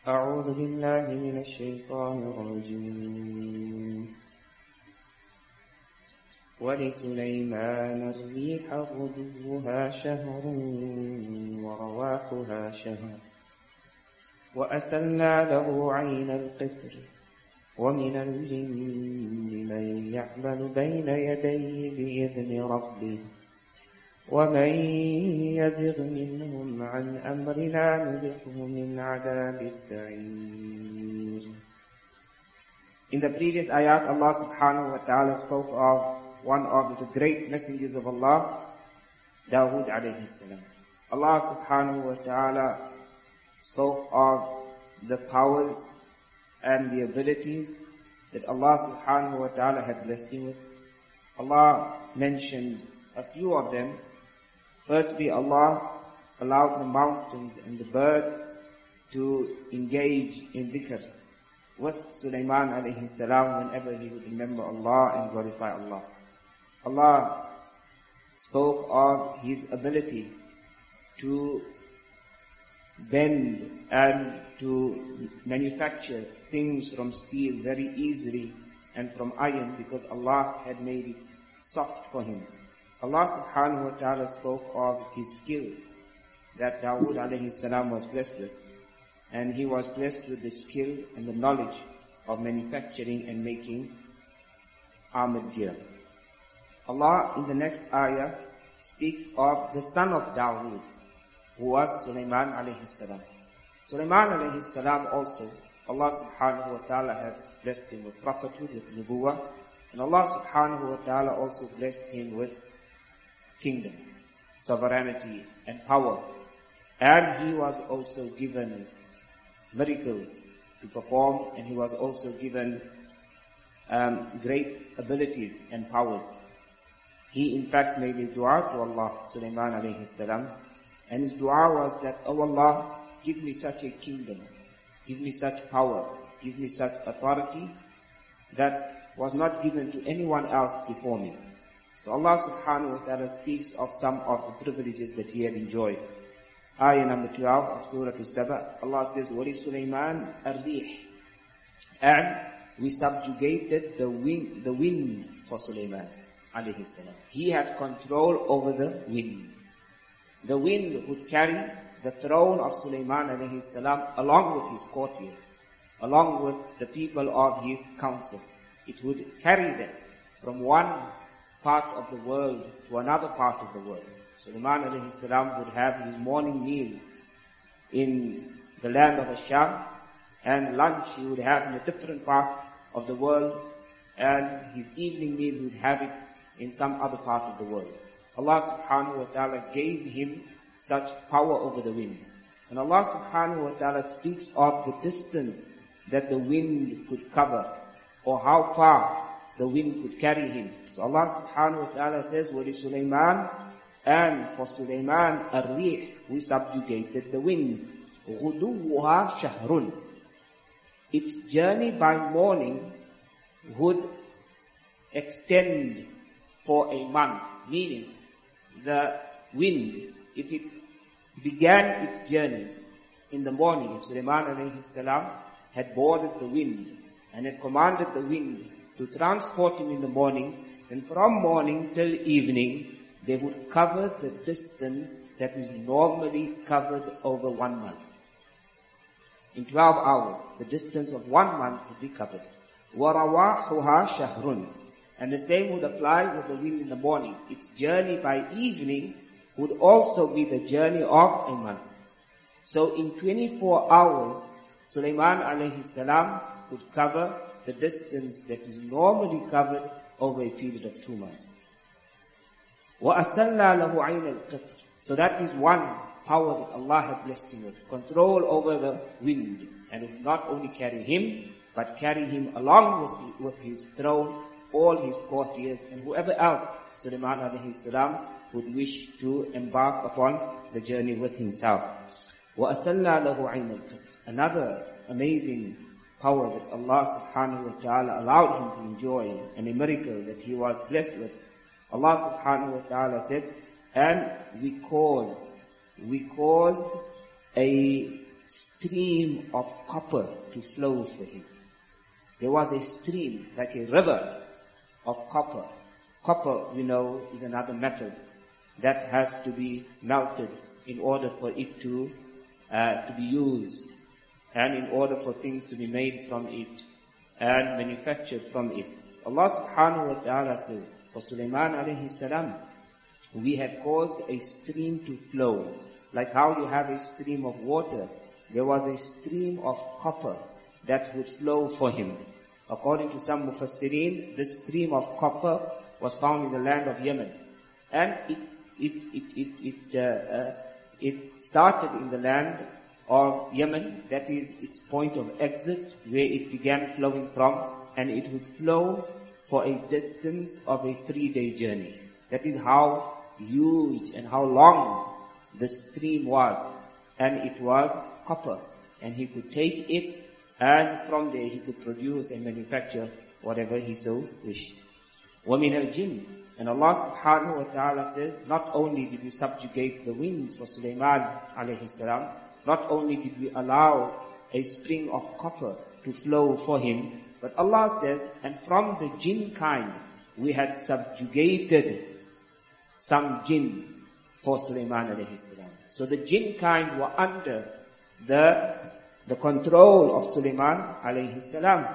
أعوذ بالله من الشيطان الرجيم ولسليمان الريح غدوها شهر ورواحها شهر وأسلنا له عين القطر ومن الجن من يعمل بين يديه بإذن ربه ومن يزغ منهم عن أمرنا نذقه من عذاب السعير. In the previous ayat, Allah subhanahu wa ta'ala spoke of one of the great messengers of Allah, Dawood alayhi salam. Allah subhanahu wa ta'ala spoke of the powers and the abilities that Allah subhanahu wa ta'ala had blessed him with. Allah mentioned a few of them. Firstly, Allah allowed the mountains and the bird to engage in dhikr with Sulaiman alayhi salam whenever he would remember Allah and glorify Allah. Allah spoke of his ability to bend and to manufacture things from steel very easily and from iron because Allah had made it soft for him. Allah subhanahu wa ta'ala spoke of his skill that Dawood alayhi salam was blessed with. And he was blessed with the skill and the knowledge of manufacturing and making armored gear. Allah in the next ayah speaks of the son of Dawood, who was Sulaiman alayhi salam. Sulaiman alayhi salam also, Allah subhanahu wa ta'ala had blessed him with prophethood, with nubuwah. And Allah subhanahu wa ta'ala also blessed him with kingdom, sovereignty and power. And he was also given miracles to perform, and he was also given great abilities and powers. He in fact made a dua to Allah, Sulaiman alayhi salam, and his dua was that, "Oh Allah, give me such a kingdom, give me such power, give me such authority that was not given to anyone else before me." So Allah subhanahu wa ta'ala speaks of some of the privileges that he had enjoyed. Ayah number 12 of Surah Al-Saba, Allah says, وَلِسُلَيْمَانَ الرِّيحِ, and we subjugated the wind for Sulaiman alayhi salam. He had control over the wind. The wind would carry the throne of Sulaiman alayhi salam along with his courtiers, along with the people of his council. It would carry them from one part of the world to another part of the world. Sulaiman alayhi salam would have his morning meal in the land of Asham, and lunch he would have in a different part of the world, and his evening meal he would have it in some other part of the world. Allah subhanahu wa ta'ala gave him such power over the wind. And Allah subhanahu wa ta'ala speaks of the distance that the wind could cover, or how far the wind could carry him. So Allah subhanahu wa ta'ala says, وَلِسُلَيْمَانَ, and for Sulaiman, الرِّيحِ, we subjugated the wind. غُدُوُّهَا شَهْرٌ, its journey by morning would extend for a month. Meaning, the wind, if it began its journey in the morning, if Sulaiman alayhi salam had boarded the wind and had commanded the wind to transport him in the morning, then from morning till evening, they would cover the distance that is normally covered over 1 month. In 12 hours, the distance of 1 month would be covered. وَرَوَاحُهَا شَهْرٌ, and the same would apply with the wind in the morning. Its journey by evening would also be the journey of a month. So in 24 hours, Sulaiman alayhi salam would cover the distance that is normally covered over a period of 2 months. وَأَسَلَّا لَهُ عَيْنَ الْقِطْرِ, so that is one power that Allah had blessed him with. Control over the wind. And it would not only carry him, but carry him along with his throne, all his courtiers, and whoever else Sulaiman alayhi salam would wish to embark upon the journey with himself. وَأَسَلَّا لَهُ عَيْنَ الْقِطْرِ, another amazing power that Allah subhanahu wa ta'ala allowed him to enjoy, and a miracle that he was blessed with. Allah subhanahu wa ta'ala said, and we caused a stream of copper to flow for him. There was a stream, like a river of copper. Copper, we know, is another metal that has to be melted in order for it to be used, and in order for things to be made from it and manufactured from it. Allah subhanahu wa ta'ala says, for Sulaiman alayhi salam, we had caused a stream to flow. Like how you have a stream of water, there was a stream of copper that would flow for him. According to some Mufassirin, this stream of copper was found in the land of Yemen. And it started in the land of Yemen, that is its point of exit, where it began flowing from, and it would flow for a distance of a 3-day journey. That is how huge and how long the stream was. And it was copper. And he could take it, and from there he could produce and manufacture whatever he so wished. وَمِنَ الْجِنِّ, and Allah subhanahu wa ta'ala says, not only did we subjugate the winds for Sulaiman alayhi salam, not only did we allow a spring of copper to flow for him, but Allah says, and from the jinn kind, we had subjugated some jinn for Sulaiman alayhi salam. So the jinn kind were under the control of Sulaiman alayhi salam.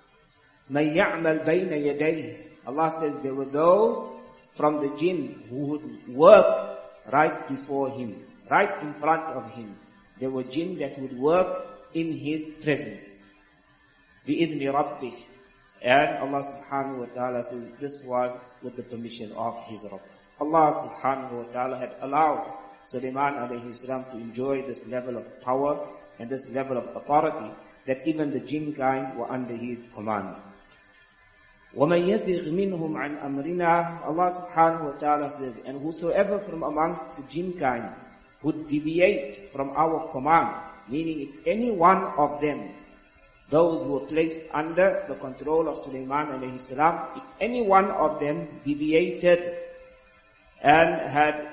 مَنْ يَعْمَلْ بَيْنَ يَدَيْهِ, Allah says there were those from the jinn who would work right before him, right in front of him. There were jinn that would work in his presence. بِإِذْنِ رَبِّهِ, and Allah subhanahu wa ta'ala says this was with the permission of his Rabb. Allah subhanahu wa ta'ala had allowed Sulaiman alayhi salam to enjoy this level of power and this level of authority that even the jinn kind were under his command. وَمَنْ يَزِغْ مِنْهُمْ عَنْ أَمْرِنَا, Allah subhanahu wa ta'ala says, and whosoever from amongst the jinn kind would deviate from our command, meaning if any one of them, those who were placed under the control of Sulaiman alayhi salam, if any one of them deviated and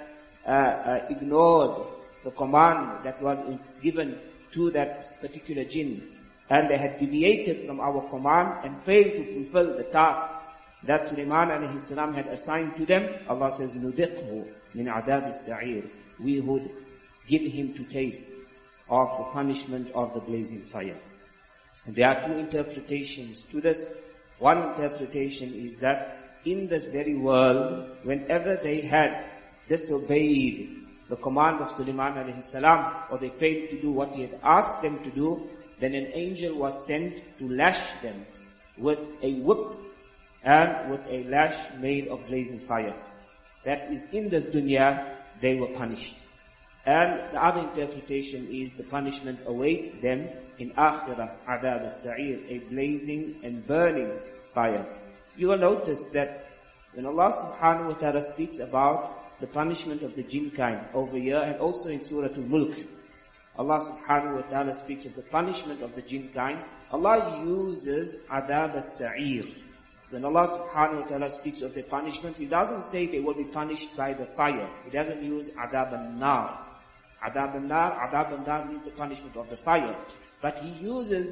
had ignored the command that was given to that particular jinn, and they had deviated from our command and failed to fulfill the task that Sulaiman alayhi salam had assigned to them, Allah says, نُذِقْهُ مِنْ عَذَابِ السَّعِيرِ, we would give him to taste of the punishment of the blazing fire. And there are two interpretations to this. One interpretation is that in this very world, whenever they had disobeyed the command of Sulaiman alayhi salam, or they failed to do what he had asked them to do, then an angel was sent to lash them with a whip and with a lash made of blazing fire. That is, in this dunya, they were punished. And the other interpretation is the punishment awaits them in akhirah, adab al-sa'ir, a blazing and burning fire. You will notice that when Allah subhanahu wa ta'ala speaks about the punishment of the jinn kind over here, and also in Surah Al-Mulk, Allah subhanahu wa ta'ala speaks of the punishment of the jinn kind. Allah uses adab al-sa'ir. When Allah subhanahu wa ta'ala speaks of the punishment, He doesn't say they will be punished by the fire. He doesn't use adab al-nar. Adab al-nar means the punishment of the fire. But He uses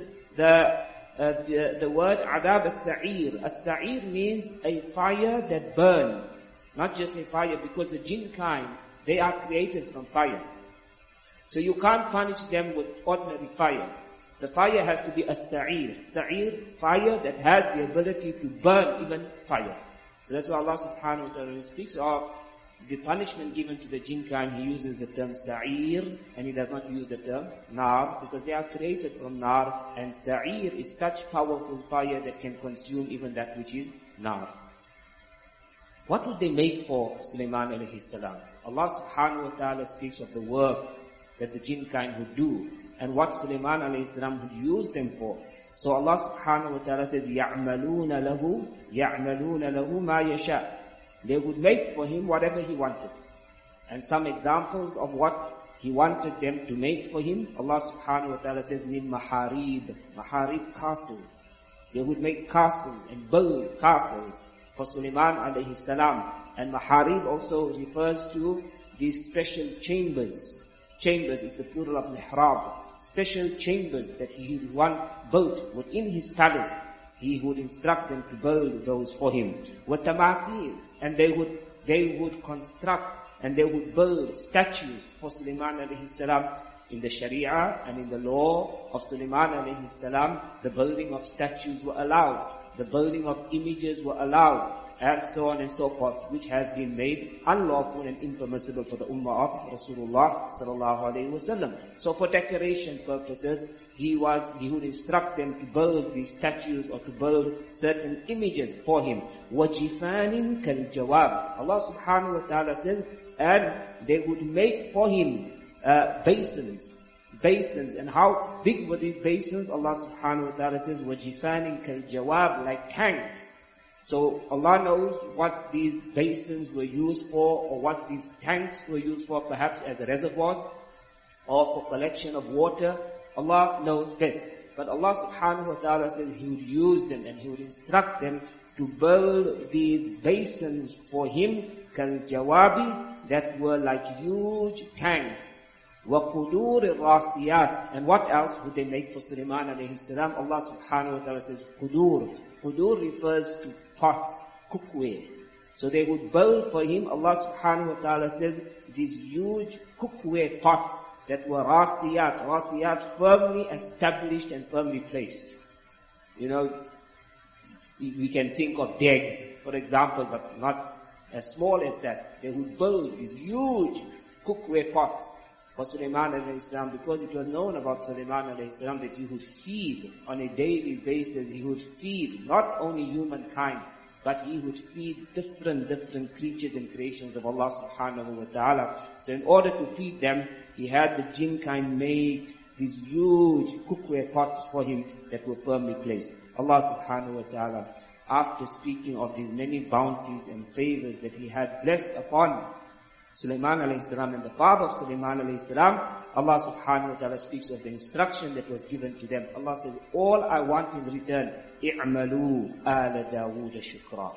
the word adab al-sa'ir. Al-sa'ir means a fire that burns. Not just a fire, because the jinn kind, they are created from fire. So you can't punish them with ordinary fire. The fire has to be a sa'ir. Sa'ir, fire that has the ability to burn even fire. So that's why Allah subhanahu wa ta'ala speaks of the punishment given to the jinn kind. He uses the term sa'ir, and He does not use the term nar, because they are created from nar, and sa'ir is such powerful fire that can consume even that which is nar. What would they make for Sulaiman alayhi salam? Allah subhanahu wa ta'ala speaks of the work that the jinn kind would do, and what Sulaiman alayhi salam would use them for. So Allah subhanahu wa ta'ala says, يَعْمَلُونَ لَهُ مَا يَشَاءُ. They would make for him whatever he wanted. And some examples of what he wanted them to make for him, Allah subhanahu wa ta'ala says, مِن مَحَارِيب. Maharib, castles. They would make castles and build castles for Sulaiman alayhi salam. And maharib also refers to these special chambers. Chambers is the plural of mihrab. special chambers that he would want built within his palace. He would instruct them to build those for him. وَتَمَاثِيلِ, and they would construct and they would build statues for Sulaiman alayhi salam. In the Sharia and in the law of Sulaiman alayhi salam, the building of statues were allowed, the building of images were allowed, and so on and so forth, which has been made unlawful and impermissible for the ummah of Rasulullah sallallahu alaihi wasallam. So for decoration purposes, he would instruct them to build these statues or to build certain images for him. وَجِفَانٍ كَالْجَوَابِ, Allah subhanahu wa ta'ala says, and they would make for him basins, and how big were these basins? Allah subhanahu wa ta'ala says, وَجِفَانٍ كَالْجَوَابِ, like tanks. So Allah knows what these basins were used for, or what these tanks were used for, perhaps as reservoirs, or for collection of water. Allah knows best. But Allah subhanahu wa ta'ala says He would use them and He would instruct them to build these basins for Him, كَالْجَوَابِ, that were like huge tanks. وَقُدُورِ الرَّاسِيَاتِ, and what else would they make for Sulaiman alayhi salam? Allah subhanahu wa ta'ala says Qudur. Qudur refers to pots, cookware. So they would build for him, Allah subhanahu wa ta'ala says, these huge cookware pots that were rasiyat, firmly established and firmly placed. You know, we can think of dags, for example, but not as small as that. They would build these huge cookware pots for Sulaiman alayhi salam, because it was known about Sulaiman alayhi salam that he would feed on a daily basis. He would feed not only humankind, but he would feed different creatures and creations of Allah subhanahu wa ta'ala. So in order to feed them, he had the jinn kind make these huge cookware pots for him that were firmly placed. Allah subhanahu wa ta'ala, after speaking of these many bounties and favors that He had blessed upon Sulaiman alayhi salam and the father of Sulaiman alayhi salam, Allah subhanahu wa ta'ala speaks of the instruction that was given to them. Allah says, all I want in return, i'malu ala Dawood shukra.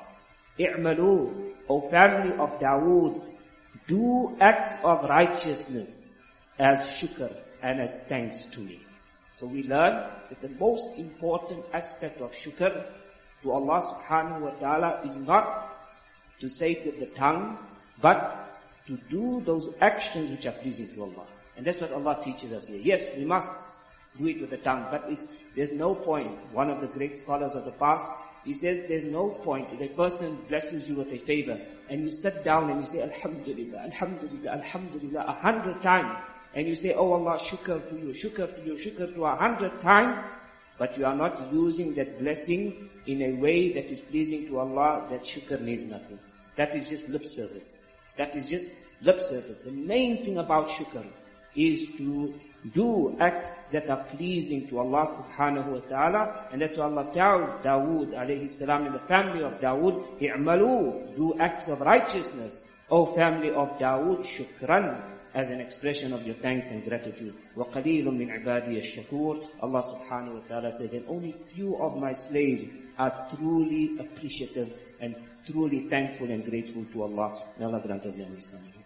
I'malu, O family of Dawood, do acts of righteousness as shukr and as thanks to me. So we learn that the most important aspect of shukr to Allah subhanahu wa ta'ala is not to say it with the tongue, but to do those actions which are pleasing to Allah. And that's what Allah teaches us here. Yes, we must do it with the tongue, but there's no point. One of the great scholars of the past, he says there's no point if a person blesses you with a favor and you sit down and you say Alhamdulillah, Alhamdulillah, Alhamdulillah 100 times, and you say, oh Allah, shukr to you, shukr to you, shukr to 100 times, but you are not using that blessing in a way that is pleasing to Allah, that shukr needs nothing. That is just lip service. That is just lip service. The main thing about shukr is to do acts that are pleasing to Allah subhanahu wa ta'ala. And that's what Allah tells Dawood alayhi salam and the family of Dawood, i'malu, do acts of righteousness, O family of Dawood, shukran, as an expression of your thanks and gratitude. وَقَلِيلٌ مِّنْ عِبَادِيَ الشَّكُورِ. Allah subhanahu wa ta'ala says, and only few of my slaves are truly appreciative and truly thankful and grateful to Allah. May Allah grant us the understanding.